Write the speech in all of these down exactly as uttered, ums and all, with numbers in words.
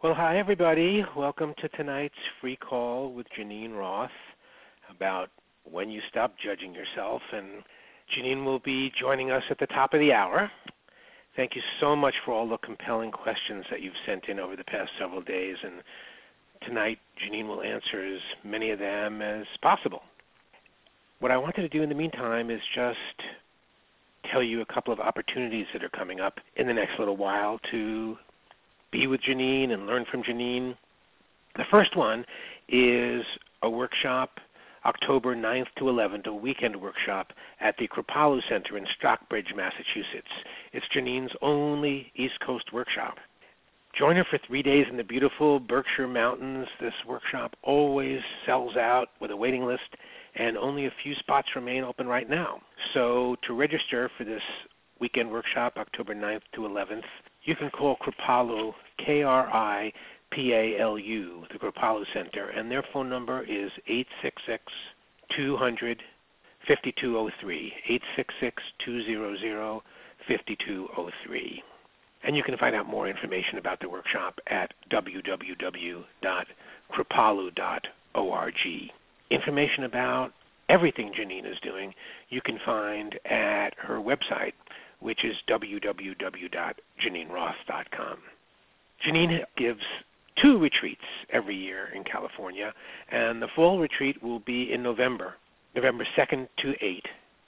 Well, hi, everybody. Welcome to tonight's free call with Janine Roth about when you stop judging yourself. And Janine will be joining us at the top of the hour. Thank you so much for all the compelling questions that you've sent in over the past several days. And tonight, Janine will answer as many of them as possible. What I wanted to do in the meantime is just tell you a couple of opportunities that are coming up in the next little while to be with Janine and learn from Janine. The first one is a workshop October ninth to eleventh, a weekend workshop at the Kripalu Center in Stockbridge, Massachusetts. It's Janine's only East Coast workshop. Join her for three days in the beautiful Berkshire Mountains. This workshop always sells out with a waiting list, and only a few spots remain open right now. So to register for this weekend workshop, October ninth to eleventh, you can call Kripalu, K R I P A L U, the Kripalu Center, and their phone number is eight six six, two hundred, fifty-two oh three, eight six six, two hundred, fifty-two oh three. And you can find out more information about the workshop at w w w dot kripalu dot org. Information about everything Janine is doing you can find at her website, which is w w w dot janine roth dot com. Janine gives two retreats every year in California, and the fall retreat will be in November, November second to eighth,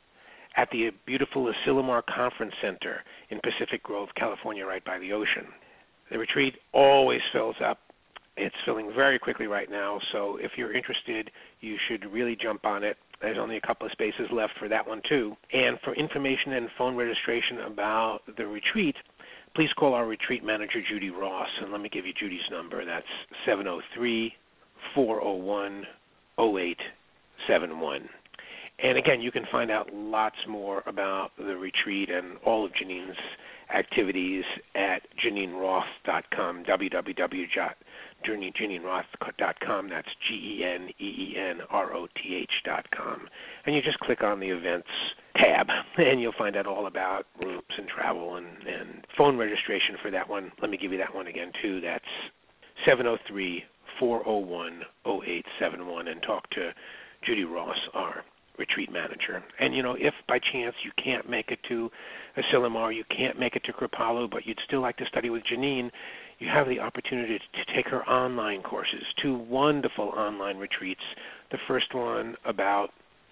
at the beautiful Asilomar Conference Center in Pacific Grove, California, right by the ocean. The retreat always fills up. It's filling very quickly right now, so if you're interested, you should really jump on it. There's only a couple of spaces left for that one, too. And for information and phone registration about the retreat, please call our retreat manager, Judy Ross, and let me give you Judy's number. That's seven oh three, four oh one, oh eight seven one. And again, you can find out lots more about the retreat and all of Janine's activities at janine roth dot com, w w w dot janine roth dot com. That's G E N E E N R O T H dot com. And you just click on the events tab, and you'll find out all about groups and travel and, and phone registration for that one. Let me give you that one again, too. That's seven oh three, four oh one, oh eight seven one, and talk to Judy Ross, our retreat manager. And, you know, if by chance you can't make it to Asilomar, you can't make it to Kripalu, but you'd still like to study with Janine, you have the opportunity to take her online courses, two wonderful online retreats. The first one about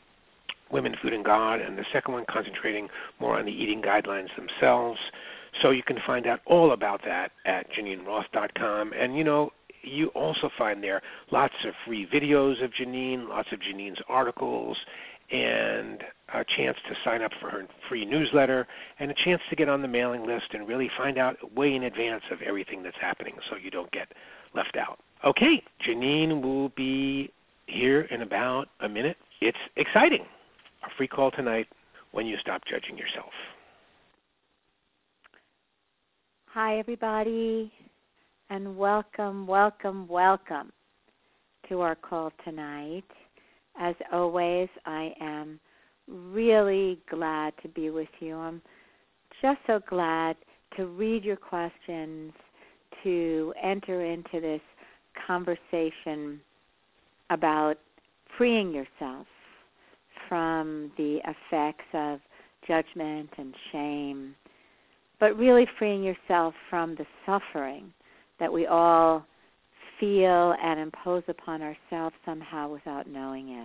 women, food, and God, and the second one concentrating more on the eating guidelines themselves. So you can find out all about that at janine roth dot com. And, you know, you also find there lots of free videos of Janine, lots of Janine's articles, and a chance to sign up for her free newsletter, and a chance to get on the mailing list and really find out way in advance of everything that's happening so you don't get left out. Okay, Janine will be here in about a minute. It's exciting. A free call tonight, When You Stop Judging Yourself. Hi, everybody, and welcome, welcome, welcome to our call tonight. As always, I am really glad to be with you. I'm just so glad to read your questions, to enter into this conversation about freeing yourself from the effects of judgment and shame, but really freeing yourself from the suffering that we all feel and impose upon ourselves somehow without knowing it.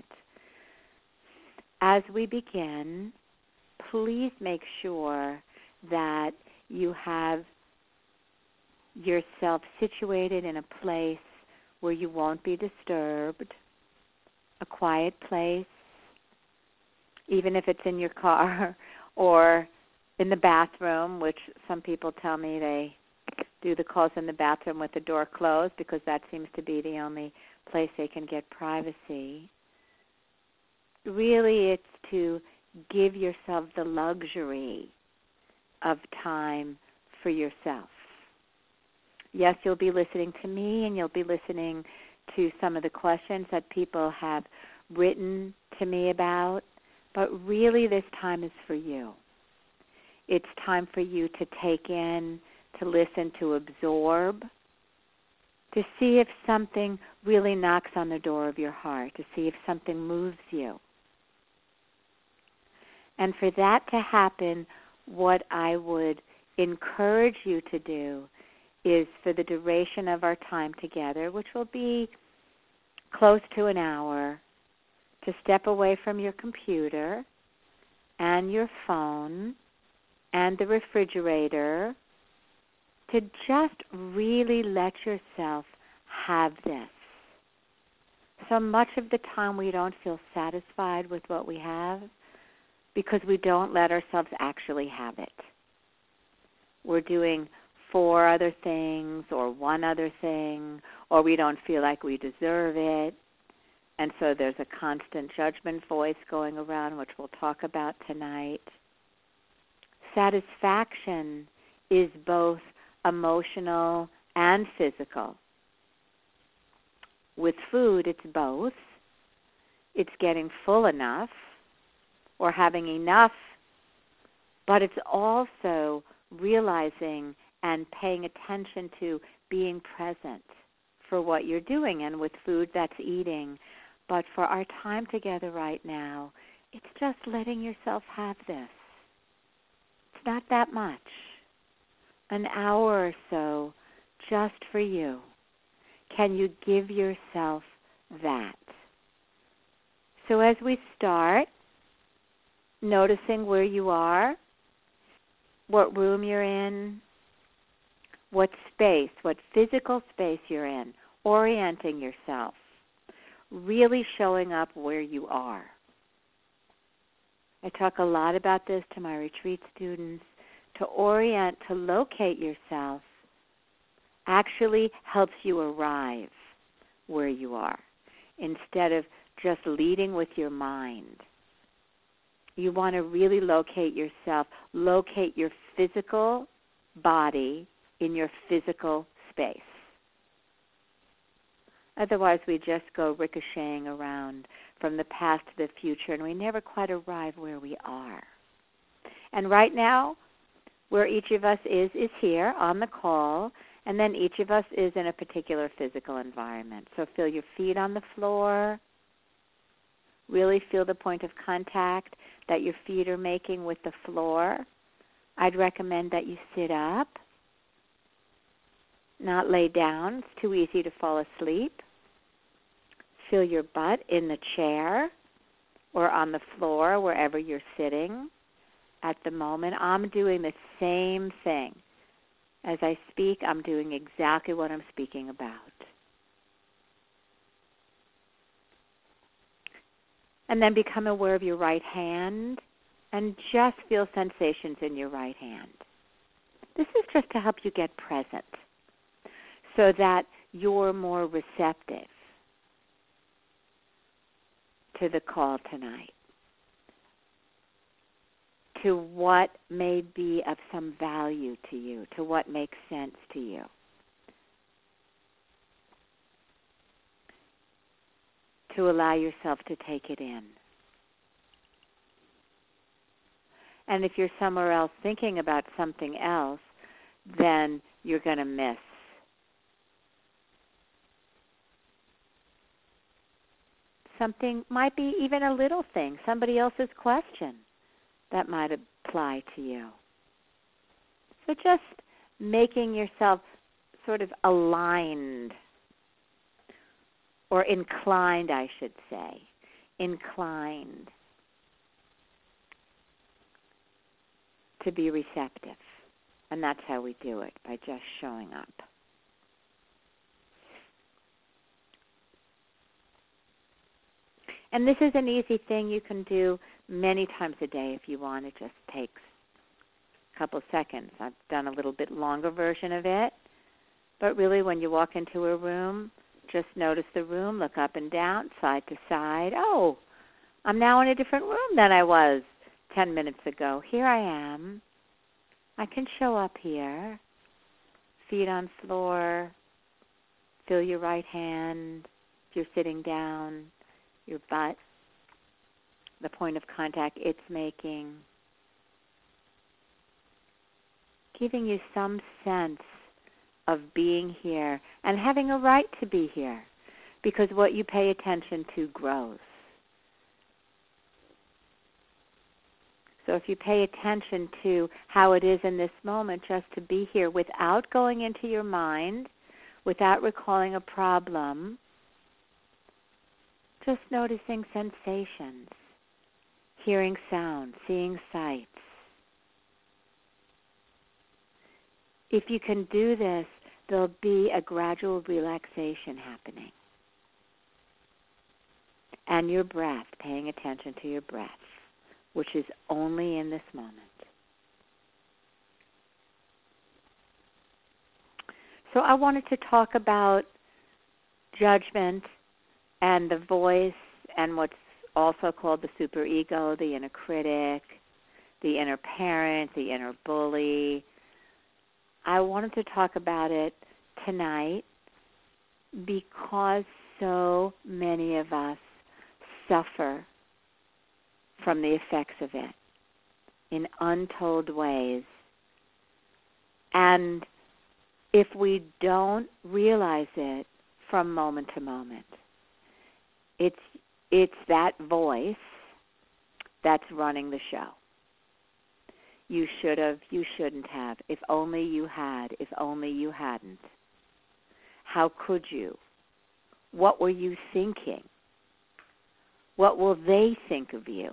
As we begin, please make sure that you have yourself situated in a place where you won't be disturbed, a quiet place, even if it's in your car or in the bathroom, which some people tell me they do the calls in the bathroom with the door closed because that seems to be the only place they can get privacy. Really, it's to give yourself the luxury of time for yourself. Yes, you'll be listening to me, and you'll be listening to some of the questions that people have written to me about, but really this time is for you. It's time for you to take in, to listen, to absorb, to see if something really knocks on the door of your heart, to see if something moves you. And for that to happen, what I would encourage you to do is, for the duration of our time together, which will be close to an hour, to step away from your computer and your phone and the refrigerator, to just really let yourself have this. So much of the time we don't feel satisfied with what we have because we don't let ourselves actually have it. We're doing four other things or one other thing, or we don't feel like we deserve it. And so there's a constant judgment voice going around, which we'll talk about tonight. Satisfaction is both emotional and physical. With food, it's both. It's getting full enough or having enough, but it's also realizing and paying attention to being present for what you're doing. And with food, that's eating. But for our time together right now, it's just letting yourself have this. It's not that much. An hour or so just for you. Can you give yourself that? So as we start, noticing where you are, what room you're in, what space, what physical space you're in, orienting yourself, really showing up where you are. I talk a lot about this to my retreat students. To orient, to locate yourself, actually helps you arrive where you are instead of just leading with your mind. You want to really locate yourself, locate your physical body in your physical space. Otherwise, we just go ricocheting around from the past to the future, and we never quite arrive where we are. And right now, where each of us is, is here on the call, and then each of us is in a particular physical environment. So feel your feet on the floor. Really feel the point of contact that your feet are making with the floor. I'd recommend that you sit up, not lay down. It's too easy to fall asleep. Feel your butt in the chair or on the floor, wherever you're sitting. At the moment, I'm doing the same thing. As I speak, I'm doing exactly what I'm speaking about. And then become aware of your right hand and just feel sensations in your right hand. This is just to help you get present so that you're more receptive to the call tonight, to what may be of some value to you, to what makes sense to you. To allow yourself to take it in. And if you're somewhere else thinking about something else, then you're going to miss. Something might be even a little thing, somebody else's question that might apply to you. So just making yourself sort of aligned, or inclined, I should say, inclined to be receptive. And that's how we do it, by just showing up. And this is an easy thing you can do many times a day if you want. It just takes a couple seconds. I've done a little bit longer version of it. But really, when you walk into a room, just notice the room, look up and down, side to side. Oh, I'm now in a different room than I was ten minutes ago. Here I am. I can show up here. Feet on floor. Feel your right hand if you're sitting down. Your butt, the point of contact it's making, giving you some sense of being here and having a right to be here, because what you pay attention to grows. So if you pay attention to how it is in this moment just to be here without going into your mind, without recalling a problem, just noticing sensations, hearing sound, seeing sights. If you can do this, there'll be a gradual relaxation happening. And your breath, paying attention to your breath, which is only in this moment. So I wanted to talk about judgment and the voice and what's also called the superego, the inner critic, the inner parent, the inner bully. I wanted to talk about it tonight because so many of us suffer from the effects of it in untold ways. And if we don't realize it from moment to moment, it's it's that voice that's running the show. You should have, you shouldn't have, if only you had, if only you hadn't. How could you? What were you thinking? What will they think of you?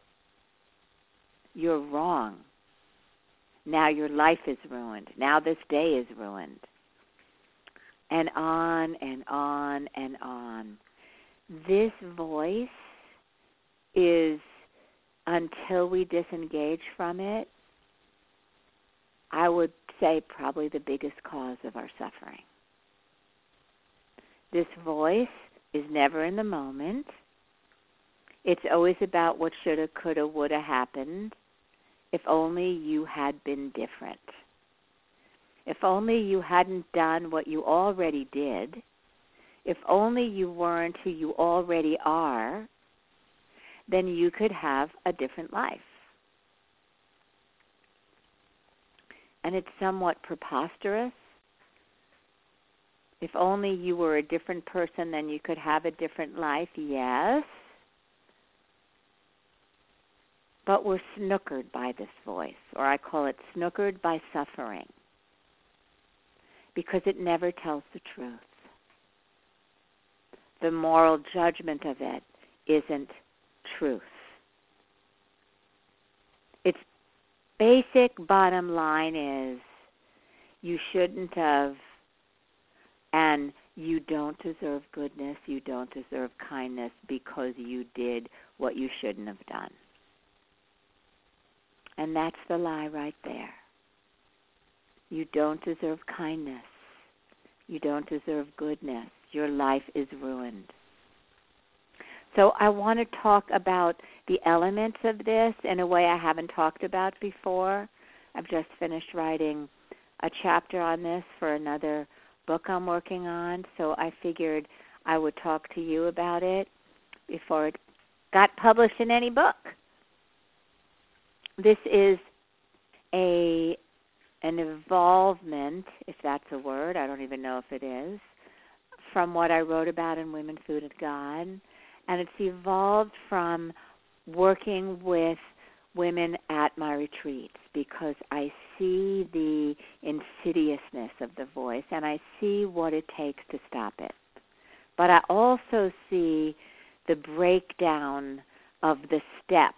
You're wrong. Now your life is ruined. Now this day is ruined. And on and on and on. This voice is, until we disengage from it, I would say probably the biggest cause of our suffering. This voice is never in the moment. It's always about what shoulda, coulda, woulda happened. If only you had been different. If only you hadn't done what you already did. If only you weren't who you already are, then you could have a different life. And it's somewhat preposterous. If only you were a different person, then you could have a different life, yes. But we're snookered by this voice, or I call it snookered by suffering, because it never tells the truth. The moral judgment of it isn't truth. Its basic bottom line is you shouldn't have, and you don't deserve goodness, you don't deserve kindness because you did what you shouldn't have done. And that's the lie right there. You don't deserve kindness. You don't deserve goodness. Your life is ruined. So I want to talk about the elements of this in a way I haven't talked about before. I've just finished writing a chapter on this for another book I'm working on, so I figured I would talk to you about it before it got published in any book. This is a an evolvement, if that's a word, I don't even know if it is, from what I wrote about in Women, Food, and God. And it's evolved from working with women at my retreats because I see the insidiousness of the voice and I see what it takes to stop it. But I also see the breakdown of the steps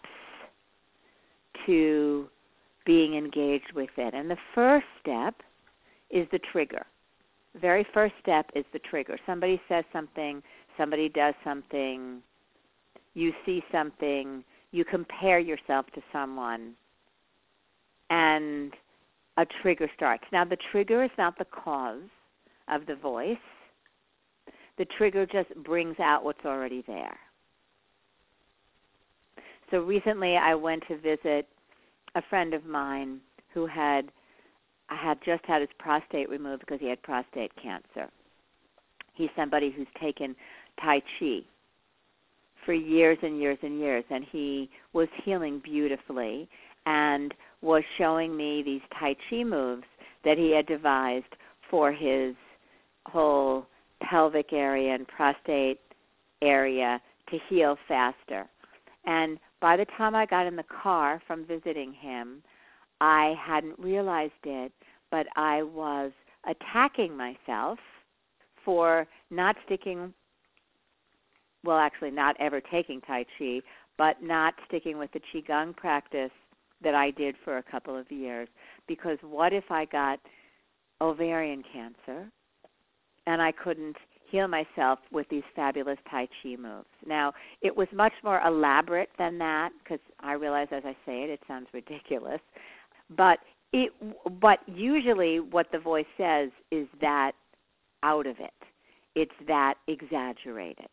to being engaged with it. And the first step is the trigger. The very first step is the trigger. Somebody says something, somebody does something, you see something, you compare yourself to someone, and a trigger starts. Now, the trigger is not the cause of the voice. The trigger just brings out what's already there. So recently I went to visit a friend of mine who had had just had his prostate removed because he had prostate cancer. He's somebody who's taken Tai Chi for years and years and years, and he was healing beautifully and was showing me these Tai Chi moves that he had devised for his whole pelvic area and prostate area to heal faster. And by the time I got in the car from visiting him, I hadn't realized it, but I was attacking myself for not sticking, well, actually not ever taking Tai Chi, but not sticking with the Qigong practice that I did for a couple of years. Because what if I got ovarian cancer and I couldn't heal myself with these fabulous Tai Chi moves? Now, it was much more elaborate than that, because I realize as I say it, it sounds ridiculous. But it, but usually what the voice says is that out of it. It's that exaggerated.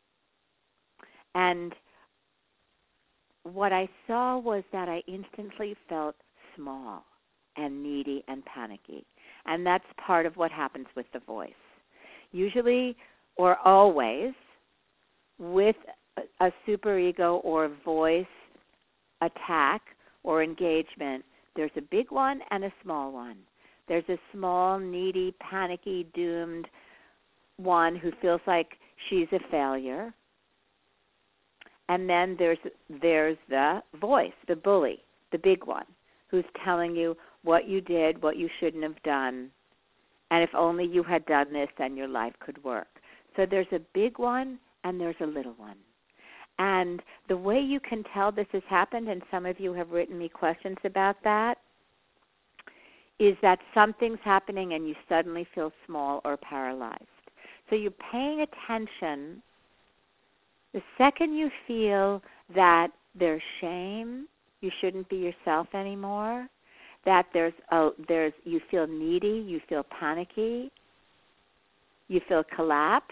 And what I saw was that I instantly felt small and needy and panicky. And that's part of what happens with the voice. Usually or always with a superego or voice attack or engagement, there's a big one and a small one. There's a small, needy, panicky, doomed one who feels like she's a failure. And then there's there's the voice, the bully, the big one, who's telling you what you did, what you shouldn't have done, and if only you had done this, then your life could work. So there's a big one and there's a little one. And the way you can tell this has happened, and some of you have written me questions about that, is that something's happening and you suddenly feel small or paralyzed. So you're paying attention. The second you feel that there's shame, you shouldn't be yourself anymore, that there's a, there's you feel needy, you feel panicky, you feel collapsed,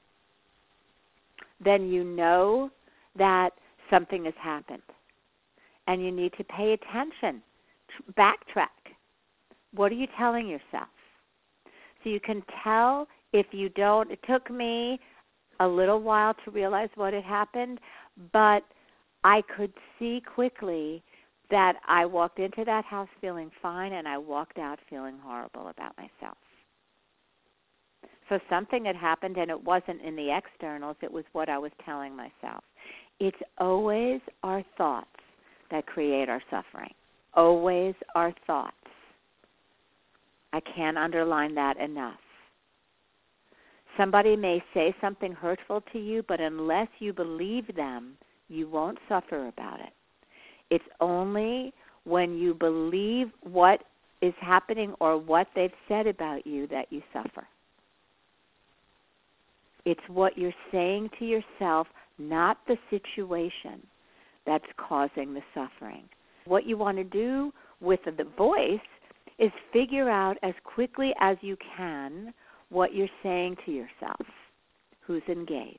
then you know that something has happened. And you need to pay attention, backtrack. What are you telling yourself? So you can tell if you don't. It took me a little while to realize what had happened, but I could see quickly that I walked into that house feeling fine and I walked out feeling horrible about myself. So something had happened, and it wasn't in the externals, it was what I was telling myself. It's always our thoughts that create our suffering. Always our thoughts. I can't underline that enough. Somebody may say something hurtful to you, but unless you believe them, you won't suffer about it. It's only when you believe what is happening or what they've said about you that you suffer. It's what you're saying to yourself, not the situation, that's causing the suffering. What you want to do with the voice is figure out as quickly as you can what you're saying to yourself, who's engaged.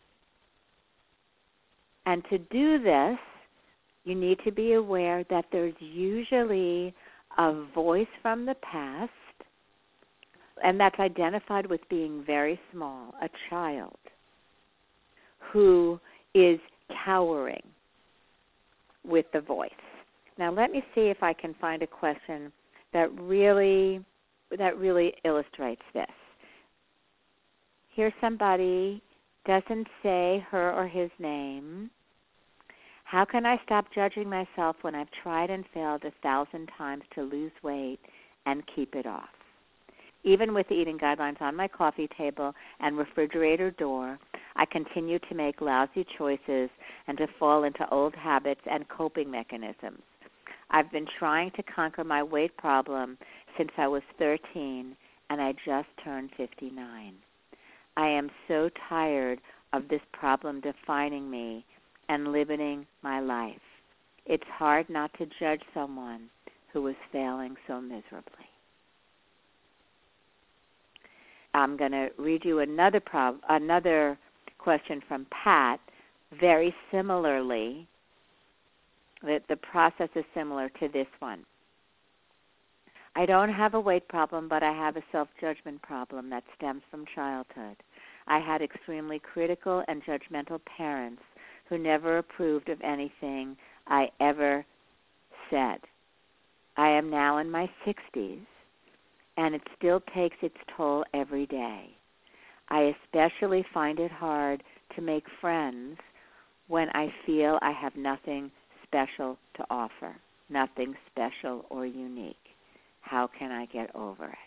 And to do this, you need to be aware that there's usually a voice from the past, and that's identified with being very small, a child, who is cowering with the voice. Now let me see if I can find a question that really that really illustrates this. Here's somebody, doesn't say her or his name. How can I stop judging myself when I've tried and failed a thousand times to lose weight and keep it off? Even with the eating guidelines on my coffee table and refrigerator door, I continue to make lousy choices and to fall into old habits and coping mechanisms. I've been trying to conquer my weight problem since I was thirteen, and I just turned fifty-nine. I am so tired of this problem defining me and limiting my life. It's hard not to judge someone who is failing so miserably. I'm going to read you another prob- another question from Pat, very similarly. The, the process is similar to this one. I don't have a weight problem, but I have a self-judgment problem that stems from childhood. I had extremely critical and judgmental parents who never approved of anything I ever said. I am now in my sixties, and it still takes its toll every day. I especially find it hard to make friends when I feel I have nothing special to offer, nothing special or unique. How can I get over it?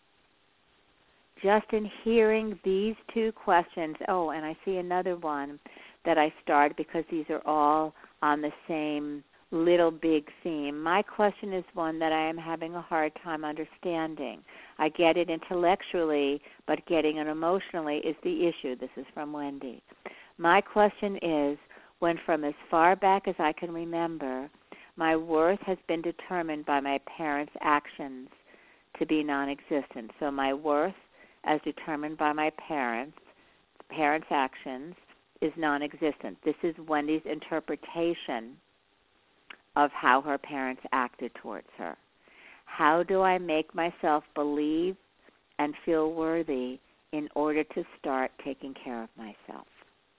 Just in hearing these two questions, oh, and I see another one that I started because these are all on the same little big theme. My question is one that I am having a hard time understanding. I get it intellectually, but getting it emotionally is the issue. This is from Wendy. My question is, when from as far back as I can remember, my worth has been determined by my parents' actions to be non-existent. So my worth, as determined by my parents, parents' actions, is non-existent. This is Wendy's interpretation of how her parents acted towards her. How do I make myself believe and feel worthy in order to start taking care of myself?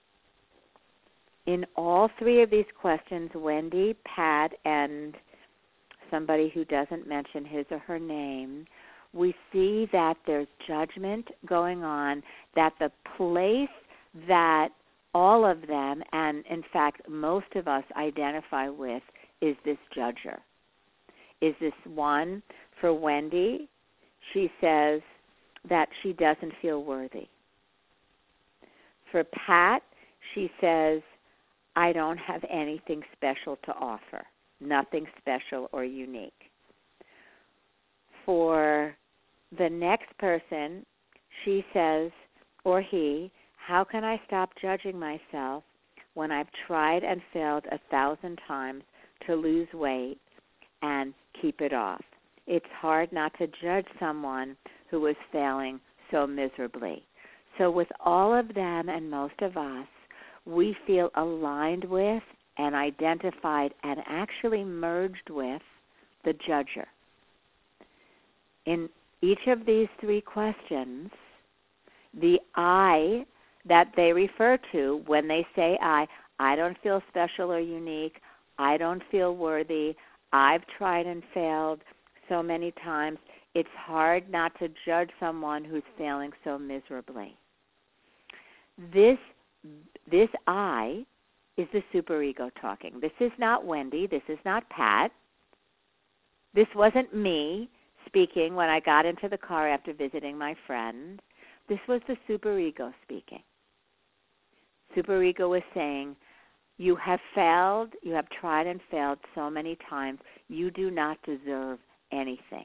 In all three of these questions, Wendy, Pat, and somebody who doesn't mention his or her name, we see that there's judgment going on, that the place that all of them, and in fact most of us identify with, is this judger. Is this one for Wendy? She says that she doesn't feel worthy. For Pat, she says, I don't have anything special to offer, nothing special or unique. For the next person, she says, or he, how can I stop judging myself when I've tried and failed a thousand times to lose weight and keep it off? It's hard not to judge someone who is failing so miserably. So with all of them and most of us, we feel aligned with and identified and actually merged with the judger. In each of these three questions, the I that they refer to when they say I, I don't feel special or unique, I don't feel worthy, I've tried and failed so many times, it's hard not to judge someone who's failing so miserably. This This I is the superego talking. This is not Wendy. This is not Pat. This wasn't me speaking when I got into the car after visiting my friend. This was the superego speaking. Superego is saying, you have failed, you have tried and failed so many times, you do not deserve anything.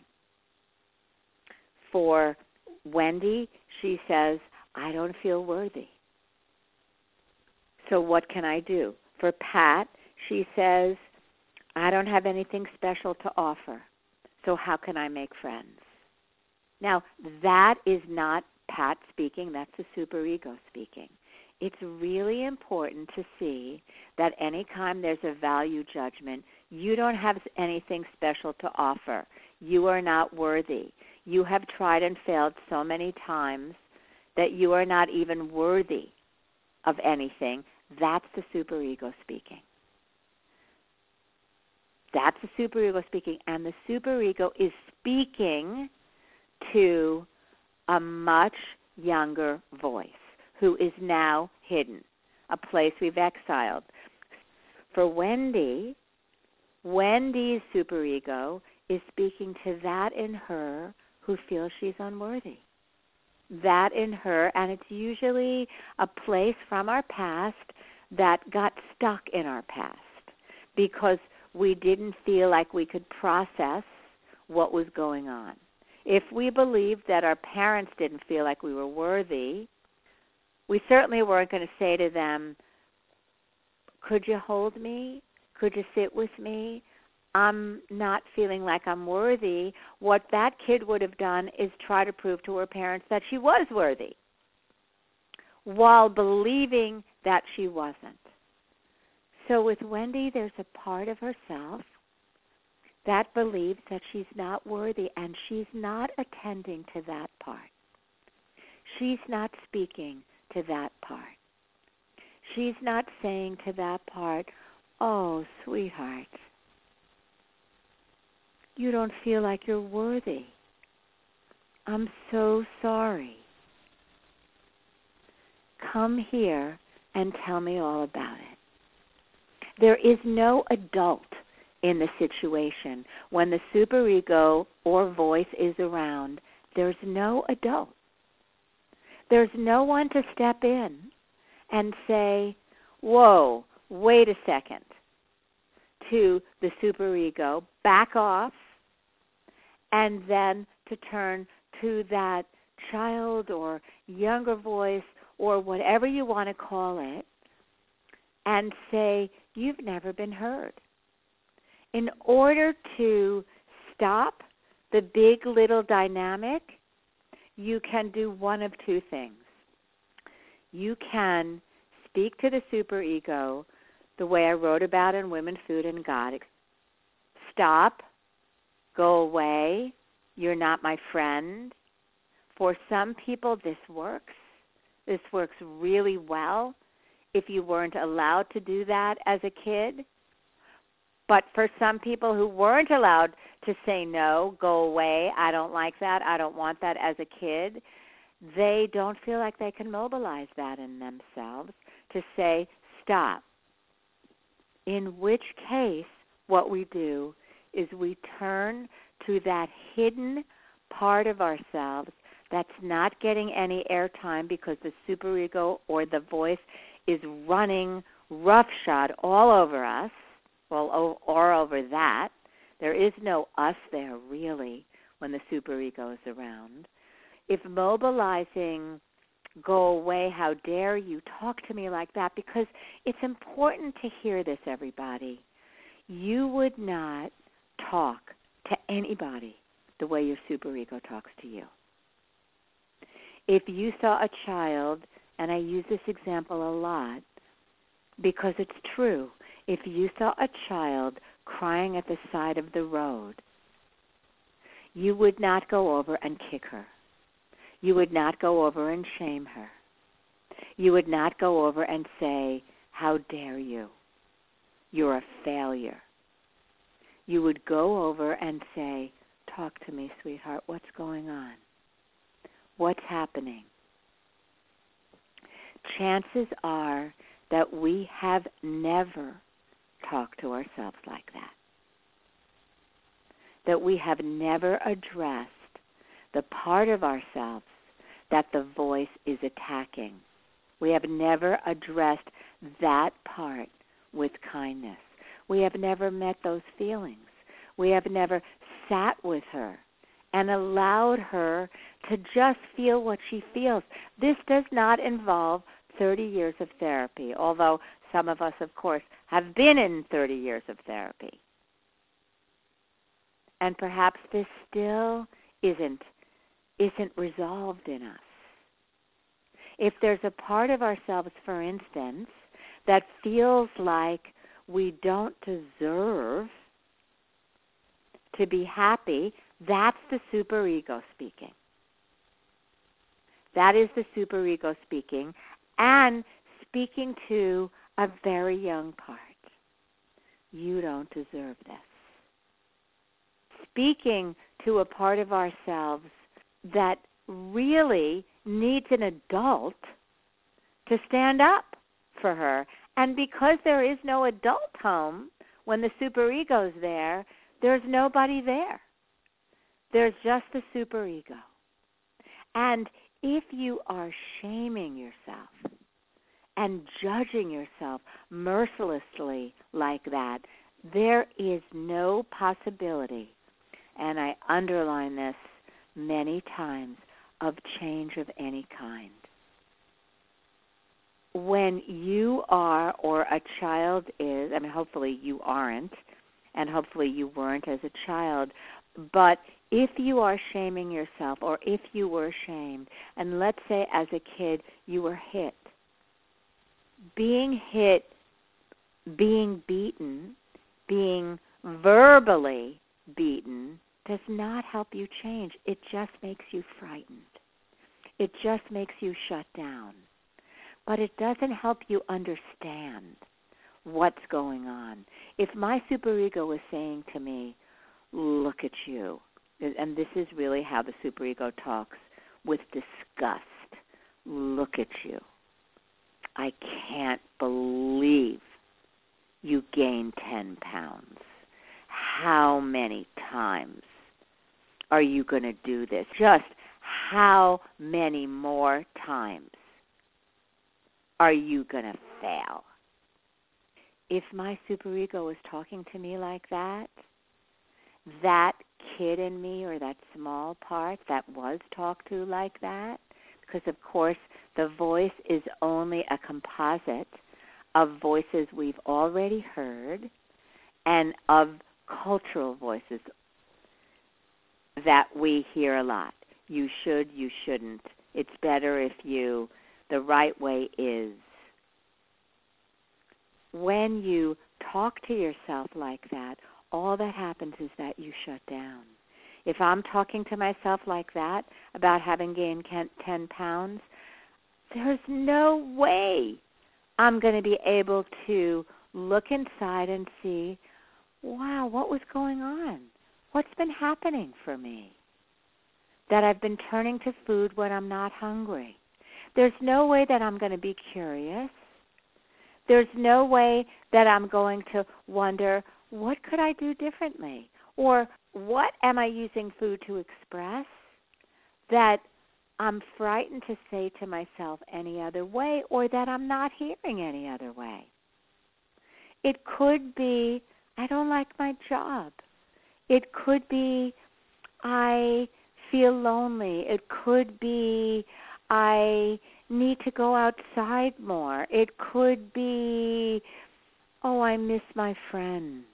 For Wendy, she says, I don't feel worthy. So what can I do? For Pat, she says, I don't have anything special to offer. So how can I make friends? Now, that is not Pat speaking. That's the superego speaking. It's really important to see that anytime there's a value judgment, you don't have anything special to offer. You are not worthy. You have tried and failed so many times that you are not even worthy of anything. That's the superego speaking. That's the superego speaking. And the superego is speaking to a much younger voice who is now hidden, a place we've exiled. For Wendy, Wendy's superego is speaking to that in her who feels she's unworthy. That in her, and it's usually a place from our past that got stuck in our past because we didn't feel like we could process what was going on. If we believed that our parents didn't feel like we were worthy, we certainly weren't going to say to them, could you hold me? Could you sit with me? I'm not feeling like I'm worthy. What that kid would have done is try to prove to her parents that she was worthy while believing that she wasn't. So with Wendy, there's a part of herself that believes that she's not worthy, and she's not attending to that part. She's not speaking to that part. She's not saying to that part, oh, sweetheart, you don't feel like you're worthy. I'm so sorry. Come here and tell me all about it. There is no adult in the situation. When the superego or voice is around, there's no adult. There's no one to step in and say, whoa, wait a second, to the superego, back off, and then to turn to that child or younger voice or whatever you want to call it and say, you've never been heard. In order to stop the big little dynamic, you can do one of two things. You can speak to the superego the way I wrote about in Women, Food, and God. Stop. Go away. You're not my friend. For some people, this works. This works really well if you weren't allowed to do that as a kid. But for some people who weren't allowed to say no, go away, I don't like that, I don't want that as a kid, they don't feel like they can mobilize that in themselves to say, stop. In which case, what we do is we turn to that hidden part of ourselves that's not getting any airtime because the superego or the voice is running roughshod all over us, well, or over that. There is no us there, really, when the superego is around. If mobilizing, go away, how dare you, talk to me like that, because it's important to hear this, everybody. You would not talk to anybody the way your superego talks to you. If you saw a child, and I use this example a lot because it's true, if you saw a child crying at the side of the road, you would not go over and kick her. You would not go over and shame her. You would not go over and say, how dare you? You're a failure. You would go over and say, talk to me, sweetheart. What's going on? What's happening? Chances are that we have never talked to ourselves like that. That we have never addressed the part of ourselves that the voice is attacking. We have never addressed that part with kindness. We have never met those feelings. We have never sat with her and allowed her to just feel what she feels. This does not involve thirty years of therapy, although some of us, of course, have been in thirty years of therapy. And perhaps this still isn't, isn't resolved in us. If there's a part of ourselves, for instance, that feels like we don't deserve to be happy, that's the superego speaking. That is the superego speaking, and speaking to a very young part. You don't deserve this. Speaking to a part of ourselves that really needs an adult to stand up for her. And because there is no adult home, when the superego's there, there's nobody there. There's just the superego. And if you are shaming yourself and judging yourself mercilessly like that, there is no possibility, and I underline this many times, of change of any kind. When you are, or a child is, I mean, hopefully you aren't, and hopefully you weren't as a child, but if you are shaming yourself, or if you were shamed, and let's say as a kid you were hit, being hit, being beaten, being verbally beaten does not help you change. It just makes you frightened. It just makes you shut down. But it doesn't help you understand what's going on. If my superego was saying to me, look at you, and this is really how the superego talks with disgust. Look at you. I can't believe you gained ten pounds. How many times are you going to do this? Just how many more times are you going to fail? If my superego is talking to me like that, that kid in me or that small part that was talked to like that, because of course the voice is only a composite of voices we've already heard and of cultural voices that we hear a lot. You should, you shouldn't. It's better if you, the right way is. When you talk to yourself like that, all that happens is that you shut down. If I'm talking to myself like that about having gained ten pounds, there's no way I'm going to be able to look inside and see, wow, what was going on? What's been happening for me? That I've been turning to food when I'm not hungry. There's no way that I'm going to be curious. There's no way that I'm going to wonder, what could I do differently? Or what am I using food to express that I'm frightened to say to myself any other way, or that I'm not hearing any other way? It could be, I don't like my job. It could be, I feel lonely. It could be, I need to go outside more. It could be, oh, I miss my friend.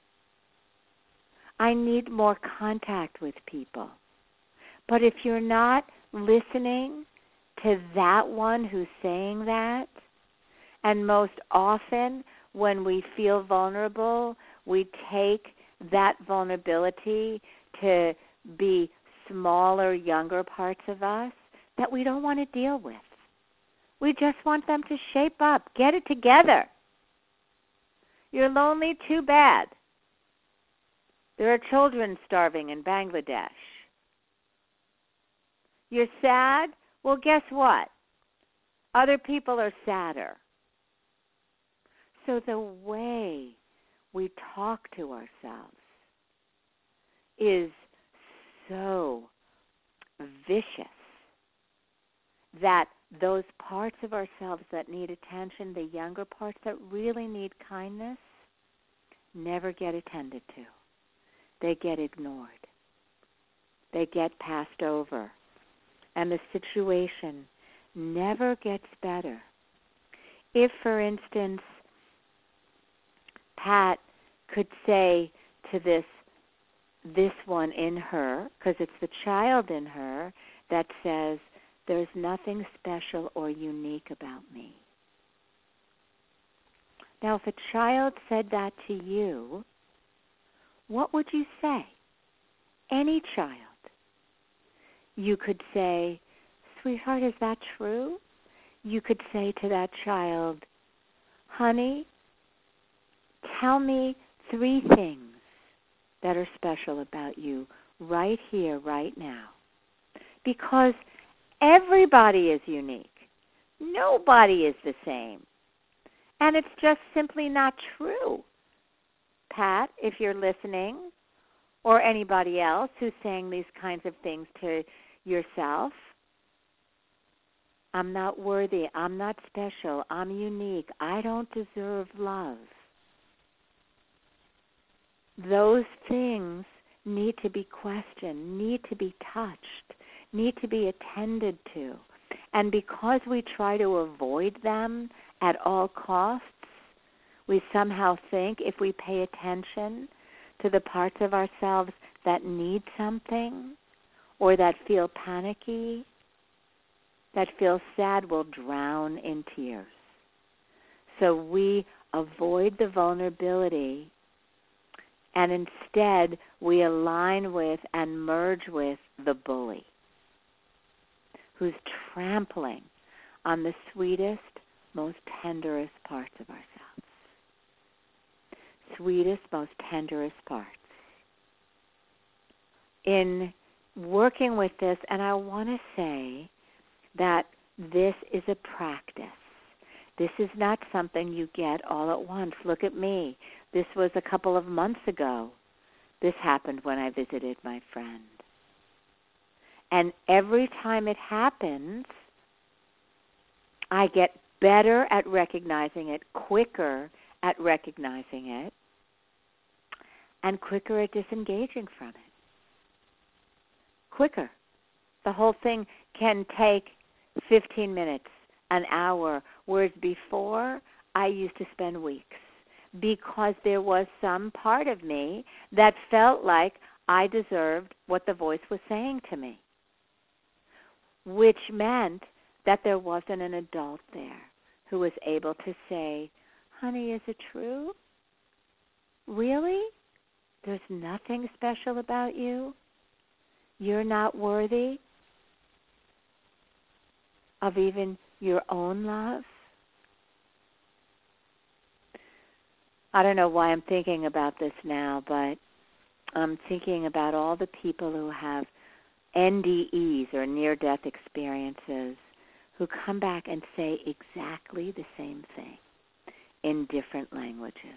I need more contact with people. But if you're not listening to that one who's saying that, and most often when we feel vulnerable, we take that vulnerability to be smaller, younger parts of us that we don't want to deal with. We just want them to shape up, get it together. You're lonely, too bad. There are children starving in Bangladesh. You're sad? Well, guess what? Other people are sadder. So the way we talk to ourselves is so vicious that those parts of ourselves that need attention, the younger parts that really need kindness, never get attended to. They get ignored. They get passed over. And the situation never gets better. If, for instance, Pat could say to this this one in her, because it's the child in her that says, there's nothing special or unique about me. Now, if a child said that to you, what would you say? Any child. You could say, sweetheart, is that true? You could say to that child, honey, tell me three things that are special about you right here, right now. Because everybody is unique. Nobody is the same. And it's just simply not true. Pat, if you're listening, or anybody else who's saying these kinds of things to yourself, I'm not worthy, I'm not special, I'm unique, I don't deserve love. Those things need to be questioned, need to be touched, need to be attended to. And because we try to avoid them at all costs, we somehow think if we pay attention to the parts of ourselves that need something or that feel panicky, that feel sad, will drown in tears. So we avoid the vulnerability, and instead we align with and merge with the bully who's trampling on the sweetest, most tenderest parts of ourselves. Sweetest, most tenderest parts. in working with this, and I want to say that this is a practice. This is not something you get all at once. Look at me. This was a couple of months ago. This happened when I visited my friend. And every time it happens, I get better at recognizing it, quicker at recognizing it, and quicker at disengaging from it. Quicker. The whole thing can take fifteen minutes, an hour, whereas before I used to spend weeks because there was some part of me that felt like I deserved what the voice was saying to me, which meant that there wasn't an adult there who was able to say, honey, is it true? Really? There's nothing special about you? You're not worthy of even your own love? I don't know why I'm thinking about this now, but I'm thinking about all the people who have N D Es or near-death experiences who come back and say exactly the same thing in different languages.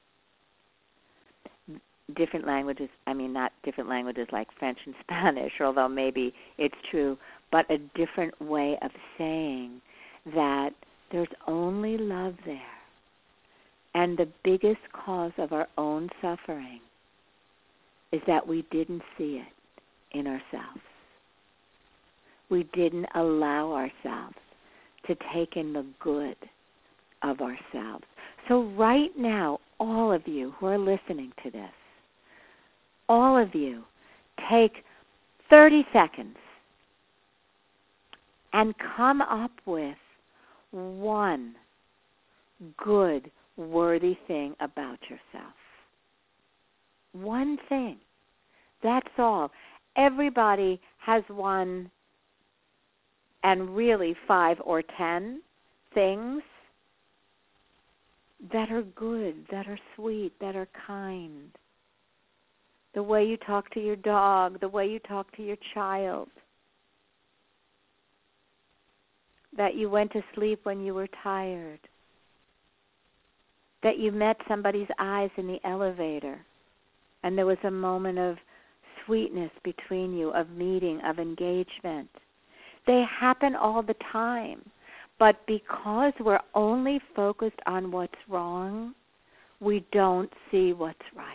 Different languages, I mean not different languages like French and Spanish, although maybe it's true, but a different way of saying that there's only love there. And the biggest cause of our own suffering is that we didn't see it in ourselves. We didn't allow ourselves to take in the good of ourselves. So right now, all of you who are listening to this, all of you, take thirty seconds and come up with one good, worthy thing about yourself. One thing. That's all. Everybody has one and really five or ten things that are good, that are sweet, that are kind. The way you talk to your dog, the way you talk to your child, that you went to sleep when you were tired, that you met somebody's eyes in the elevator, and there was a moment of sweetness between you, of meeting, of engagement. They happen all the time, but because we're only focused on what's wrong, we don't see what's right.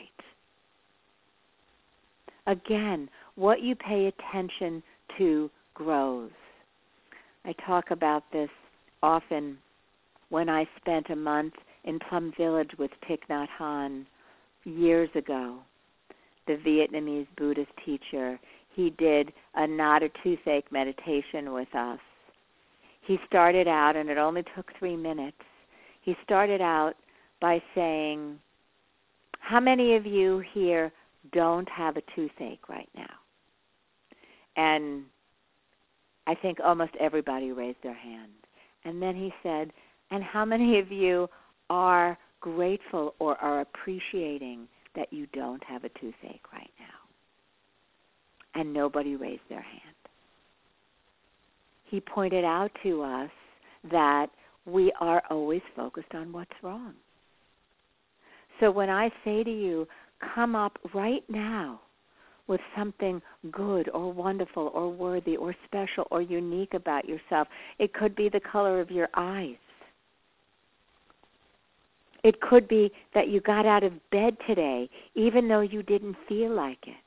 Again, what you pay attention to grows. I talk about this often when I spent a month in Plum Village with Thich Nhat Hanh years ago, the Vietnamese Buddhist teacher. He did a not a toothache meditation with us. He started out, and it only took three minutes, he started out by saying, how many of you here don't have a toothache right now? And I think almost everybody raised their hand. And then he said, and how many of you are grateful or are appreciating that you don't have a toothache right now? And nobody raised their hand. He pointed out to us that we are always focused on what's wrong. So when I say to you, come up right now with something good or wonderful or worthy or special or unique about yourself. It could be the color of your eyes. It could be that you got out of bed today even though you didn't feel like it.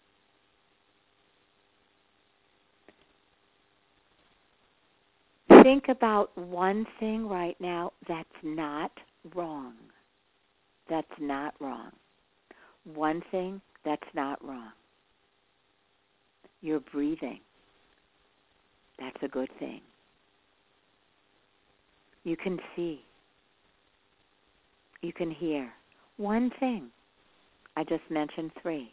Think about one thing right now that's not wrong. That's not wrong. One thing that's not wrong. You're breathing. That's a good thing. You can see. You can hear. One thing. I just mentioned three.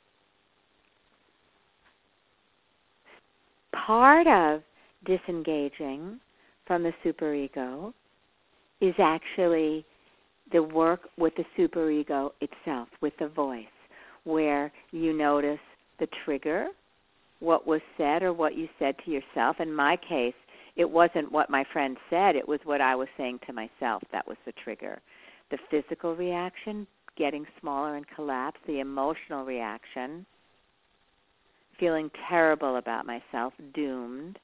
Part of disengaging from the superego is actually the work with the superego itself, with the voice, where you notice the trigger, what was said or what you said to yourself. In my case, it wasn't what my friend said. It was what I was saying to myself. That was the trigger. The physical reaction, getting smaller and collapse. The emotional reaction, feeling terrible about myself, doomed.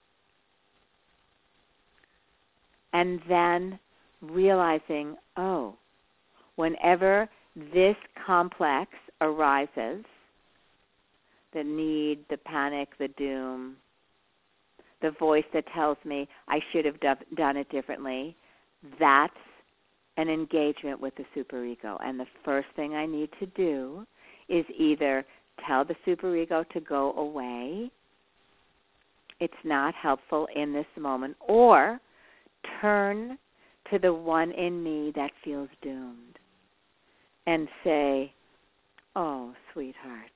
And then realizing, oh, whenever this complex arises, the need, the panic, the doom, the voice that tells me I should have do- done it differently, that's an engagement with the superego. And the first thing I need to do is either tell the superego to go away, it's not helpful in this moment, or turn to the one in me that feels doomed and say, oh, sweetheart,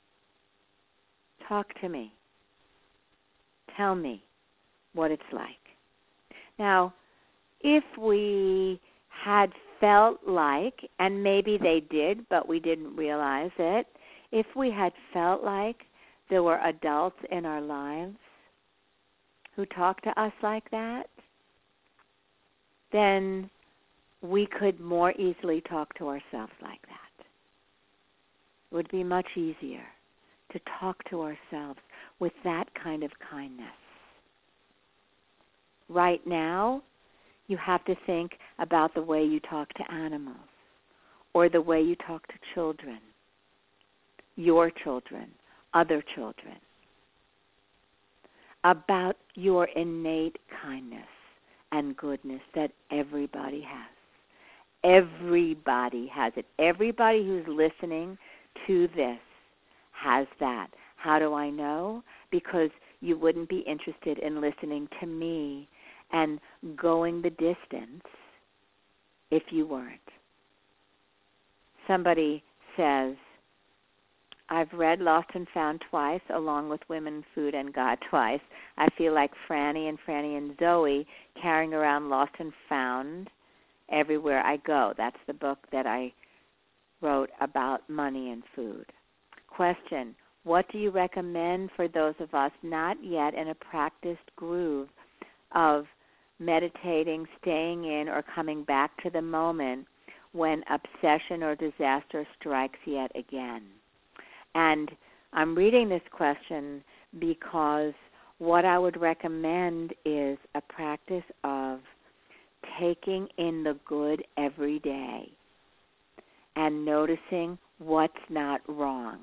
talk to me. Tell me what it's like. Now, if we had felt like, and maybe they did, but we didn't realize it, if we had felt like there were adults in our lives who talked to us like that, then we could more easily talk to ourselves like that. It would be much easier to talk to ourselves with that kind of kindness. Right now, you have to think about the way you talk to animals or the way you talk to children, your children, other children, about your innate kindness and goodness that everybody has. Everybody has it. Everybody who's listening to this has that. How do I know? Because you wouldn't be interested in listening to me and going the distance if you weren't. Somebody says, I've read Lost and Found twice, along with Women, Food, and God twice. I feel like Franny and Franny and Zoe carrying around Lost and Found everywhere I go. That's the book that I wrote about money and food. Question, what do you recommend for those of us not yet in a practiced groove of meditating, staying in, or coming back to the moment when obsession or disaster strikes yet again? And I'm reading this question because what I would recommend is a practice of taking in the good every day and noticing what's not wrong.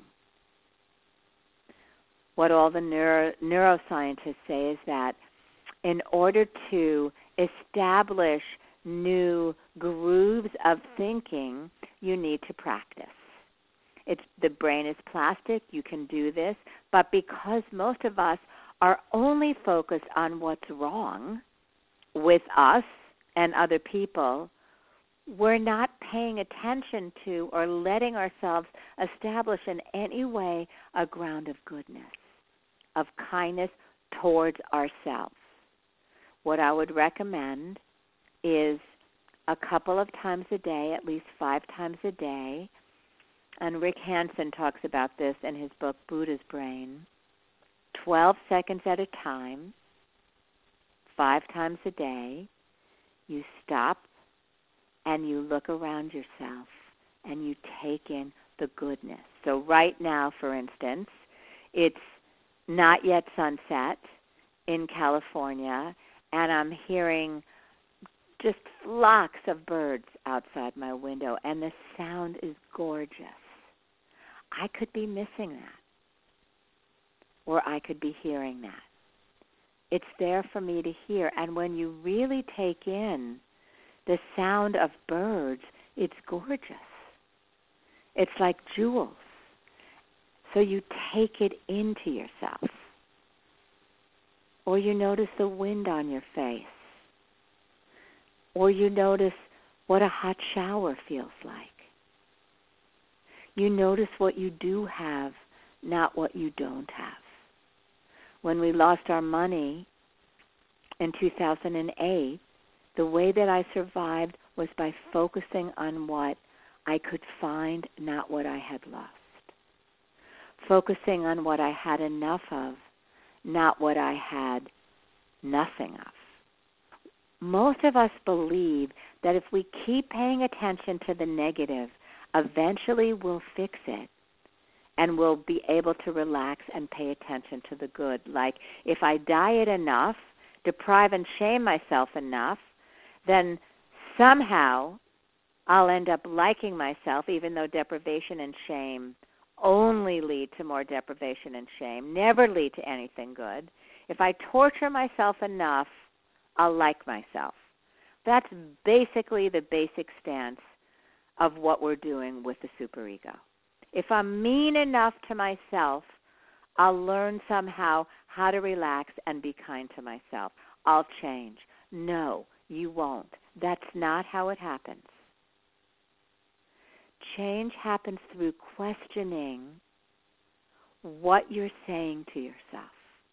What all the neuro, neuroscientists say is that in order to establish new grooves of thinking, you need to practice. It's, the brain is plastic, you can do this, but because most of us are only focused on what's wrong with us and other people, we're not paying attention to or letting ourselves establish in any way a ground of goodness, of kindness towards ourselves. What I would recommend is a couple of times a day, at least five times a day, and Rick Hansen talks about this in his book, Buddha's Brain, twelve seconds at a time, five times a day, you stop and you look around yourself and you take in the goodness. So right now, for instance, it's not yet sunset in California, and I'm hearing just flocks of birds outside my window, and the sound is gorgeous. I could be missing that, or I could be hearing that. It's there for me to hear, and when you really take in the sound of birds, it's gorgeous. It's like jewels. So you take it into yourself. Or you notice the wind on your face. Or you notice what a hot shower feels like. You notice what you do have, not what you don't have. When we lost our money in two thousand eight, the way that I survived was by focusing on what I could find, not what I had lost. focusing on what I had enough of, not what I had nothing of. Most of us believe that if we keep paying attention to the negative, eventually we'll fix it and we'll be able to relax and pay attention to the good. Like if I diet enough, deprive and shame myself enough, then somehow I'll end up liking myself, even though deprivation and shame only lead to more deprivation and shame, never lead to anything good. If I torture myself enough, I'll like myself. That's basically the basic stance of what we're doing with the superego. If I'm mean enough to myself, I'll learn somehow how to relax and be kind to myself. I'll change. No, you won't. That's not how it happens. Change happens through questioning what you're saying to yourself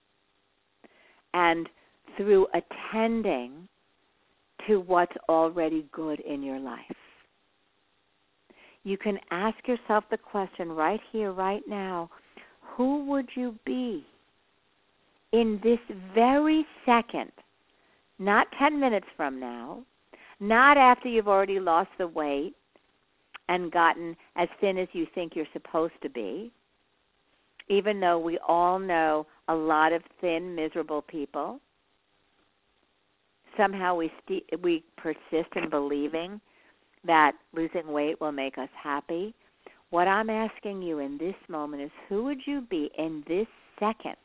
and through attending to what's already good in your life. You can ask yourself the question right here, right now, who would you be in this very second, not ten minutes from now, not after you've already lost the weight and gotten as thin as you think you're supposed to be, even though we all know a lot of thin, miserable people. Somehow we st- we persist in believing that losing weight will make us happy. What I'm asking you in this moment is, who would you be in this second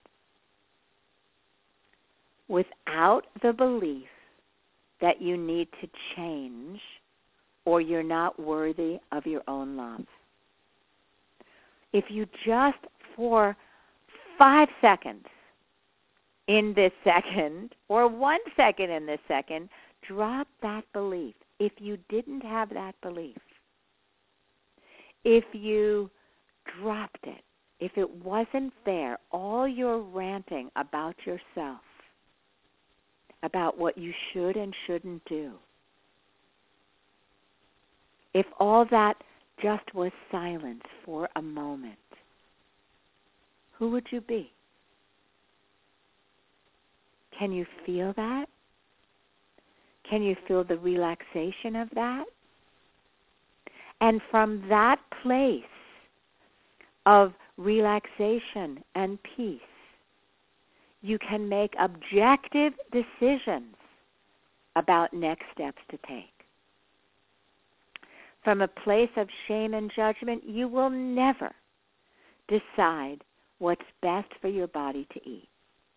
without the belief that you need to change or you're not worthy of your own love? If you just for five seconds in this second, or one second in this second, drop that belief. If you didn't have that belief, if you dropped it, if it wasn't there, all your ranting about yourself, about what you should and shouldn't do, if all that just was silence for a moment, who would you be? Can you feel that? Can you feel the relaxation of that? And from that place of relaxation and peace, you can make objective decisions about next steps to take. From a place of shame and judgment, you will never decide what's best for your body to eat.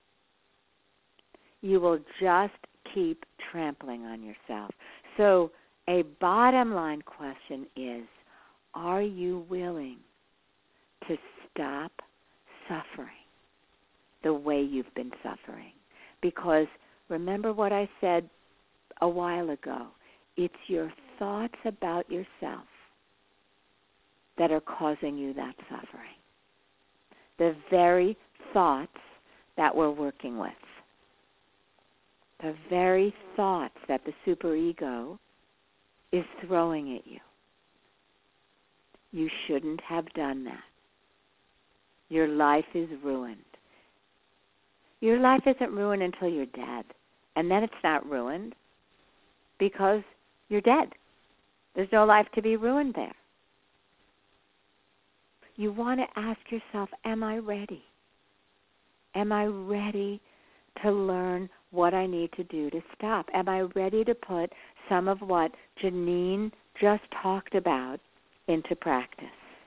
You will just keep trampling on yourself. So a bottom line question is, are you willing to stop suffering the way you've been suffering? Because remember what I said a while ago, it's your thoughts about yourself that are causing you that suffering. The very thoughts that we're working with. The very thoughts that the superego is throwing at you. You shouldn't have done that. Your life is ruined. Your life isn't ruined until you're dead. And then it's not ruined because you're dead. There's no life to be ruined there. You want to ask yourself, am I ready? Am I ready to learn what I need to do to stop? Am I ready to put some of what Janine just talked about into practice?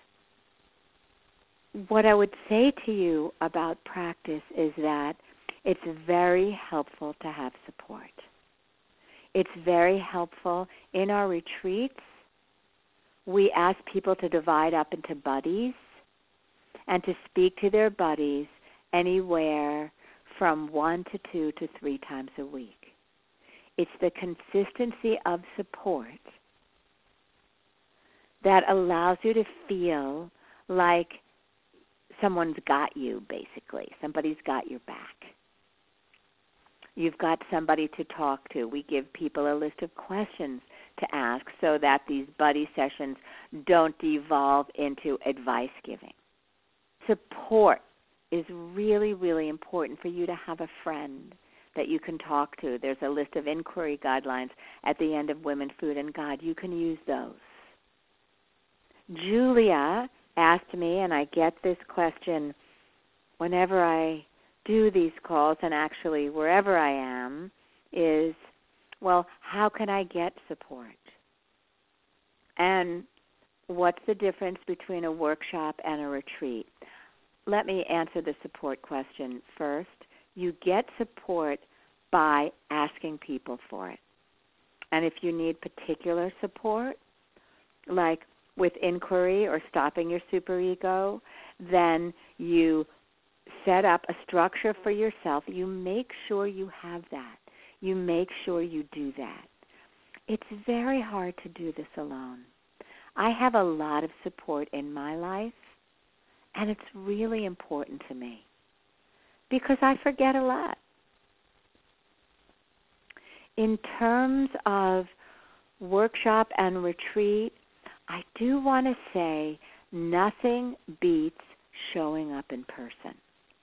What I would say to you about practice is that it's very helpful to have support. It's very helpful in our retreats. We ask people to divide up into buddies and to speak to their buddies anywhere from one to two to three times a week. It's the consistency of support that allows you to feel like someone's got you, basically. Somebody's got your back. You've got somebody to talk to. We give people a list of questions to ask so that these buddy sessions don't devolve into advice giving. support is really, really important for you to have a friend that you can talk to. There's a list of inquiry guidelines at the end of Women, Food, and God. You can use those. Julia asked me, and I get this question whenever I do these calls, and actually wherever I am, is, well, how can I get support? And what's the difference between a workshop and a retreat? Let me answer the support question first. You get support by asking people for it. And if you need particular support, like with inquiry or stopping your superego, then you set up a structure for yourself. You make sure you have that. You make sure you do that. It's very hard to do this alone. I have a lot of support in my life, and it's really important to me because I forget a lot. In terms of workshop and retreat, I do want to say nothing beats showing up in person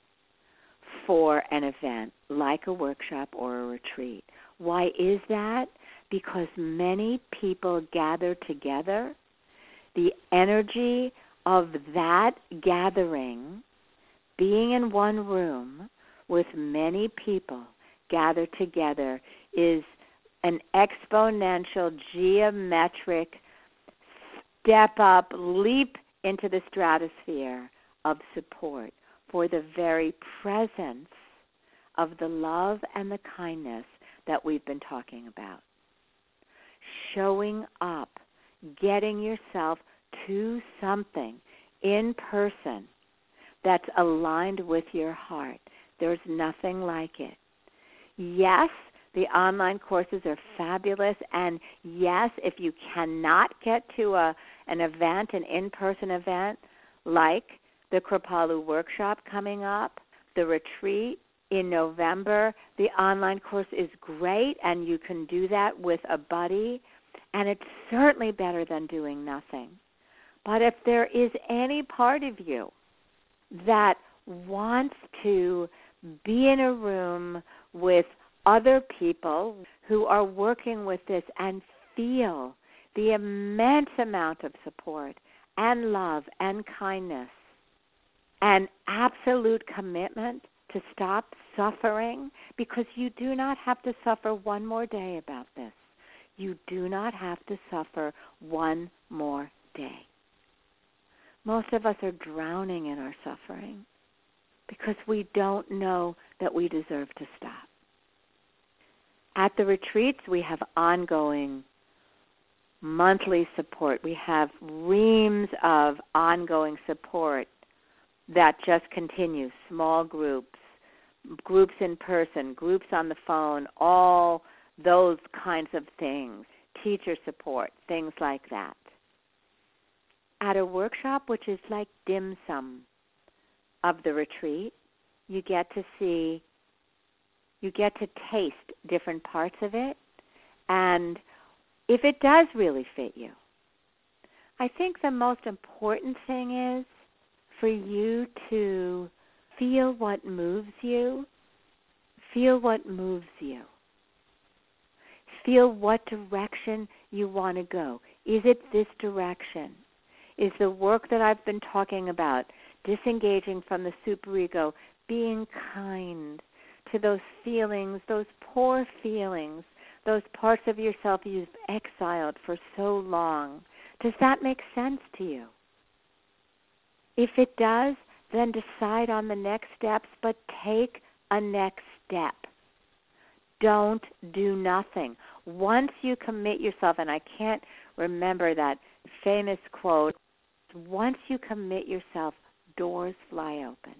for an event like a workshop or a retreat. Why is that? Because many people gather together. The energy of that gathering, being in one room with many people gathered together, is an exponential, geometric step up, leap into the stratosphere of support for the very presence of the love and the kindness that we've been talking about. Showing up, getting yourself to something in person that's aligned with your heart. There's nothing like it. Yes, the online courses are fabulous, and yes, if you cannot get to a an event, an in-person event, like the Kripalu workshop coming up, the retreat in November, the online course is great, and you can do that with a buddy, and it's certainly better than doing nothing. But if there is any part of you that wants to be in a room with other people who are working with this and feel the immense amount of support and love and kindness and absolute commitment to stop suffering, because you do not have to suffer one more day about this. You do not have to suffer one more day. Most of us are drowning in our suffering because we don't know that we deserve to stop. At the retreats, we have ongoing monthly support. We have reams of ongoing support that just continues, small groups, groups in person, groups on the phone, all those kinds of things, teacher support, things like that. At a workshop, which is like dim sum of the retreat, you get to see, you get to taste different parts of it, and if it does really fit you. I think the most important thing is for you to feel what moves you, feel what moves you. Feel what direction you want to go. Is it this direction? Is the work that I've been talking about, disengaging from the superego, being kind to those feelings, those poor feelings, those parts of yourself you've exiled for so long? Does that make sense to you? If it does, then decide on the next steps, but take a next step. Don't do nothing. Once you commit yourself, and I can't remember that famous quote, once you commit yourself, doors fly open.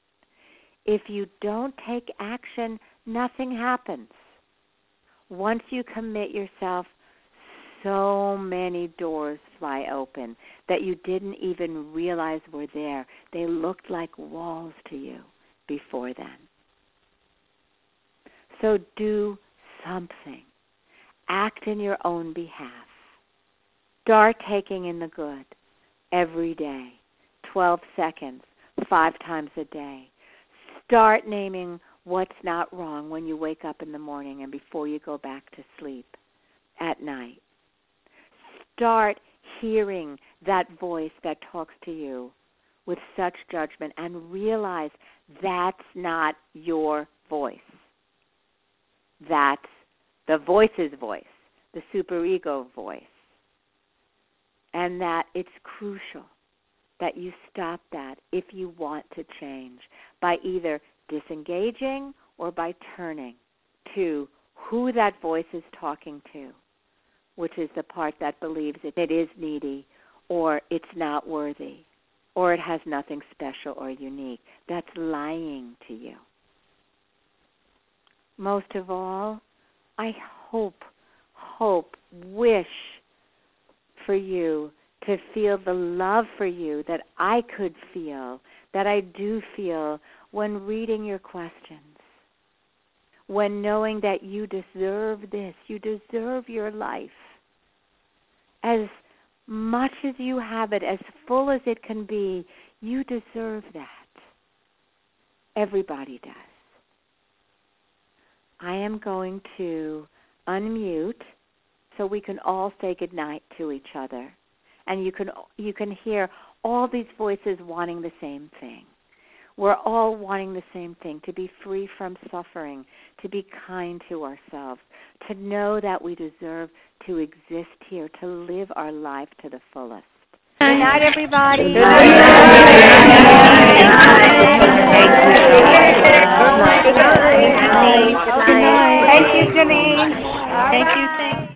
If you don't take action, nothing happens. Once you commit yourself, so many doors fly open that you didn't even realize were there. They looked like walls to you before then. So do something. Act in your own behalf. Start taking in the good every day. twelve seconds, five times a day. Start naming what's not wrong when you wake up in the morning and before you go back to sleep at night. Start hearing that voice that talks to you with such judgment and realize that's not your voice. That's the voice's voice, the superego voice. And that it's crucial that you stop that if you want to change by either disengaging or by turning to who that voice is talking to, which is the part that believes it, it is needy or it's not worthy or it has nothing special or unique. That's lying to you. Most of all, I hope, hope, wish for you to feel the love for you that I could feel, that I do feel when reading your questions, when knowing that you deserve this, you deserve your life as much as you have it, as full as it can be. You deserve that. Everybody does. I am going to unmute so we can all say goodnight to each other. And you can you can hear all these voices wanting the same thing. We're all wanting the same thing, to be free from suffering, to be kind to ourselves, to know that we deserve to exist here, to live our life to the fullest. Good night, everybody. Good night. Good night. Good night. Thank you, Janine. Thank you.